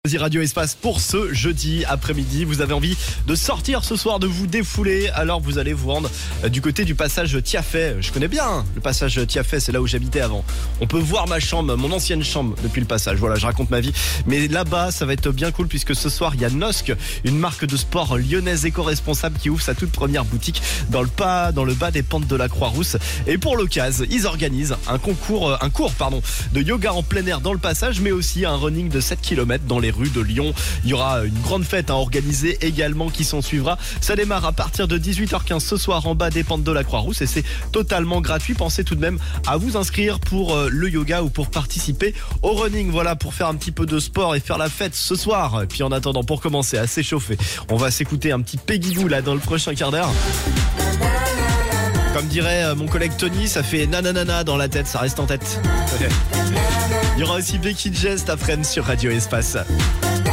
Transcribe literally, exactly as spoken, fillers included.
Radio Espace pour ce jeudi après-midi. Vous avez envie de sortir ce soir, de vous défouler, alors vous allez vous rendre du côté du passage Tiafet. Je connais bien le passage Tiafet, c'est là où j'habitais avant. On peut voir ma chambre, mon ancienne chambre depuis le passage. Voilà, je raconte ma vie. Mais là-bas, ça va être bien cool puisque ce soir, il y a Nosc, une marque de sport lyonnaise éco-responsable qui ouvre sa toute première boutique dans le pas, dans le bas des pentes de la Croix-Rousse. Et pour l'occasion, ils organisent un concours, un cours, pardon, de yoga en plein air dans le passage, mais aussi un running de sept kilomètres dans les rues de Lyon. Il y aura une grande fête à organiser également qui s'en suivra. Ça démarre à partir de dix-huit heures quinze ce soir en bas des pentes de la Croix-Rousse et c'est totalement gratuit. Pensez tout de même à vous inscrire pour le yoga ou pour participer au running. Voilà, pour faire un petit peu de sport et faire la fête ce soir. Et puis en attendant, pour commencer à s'échauffer, on va s'écouter un petit Peggy Gou là dans le prochain quart d'heure. Comme dirait mon collègue Tony, ça fait nananana dans la tête, ça reste en tête. Il y aura aussi Becky G cet après-midi sur Radio Espace.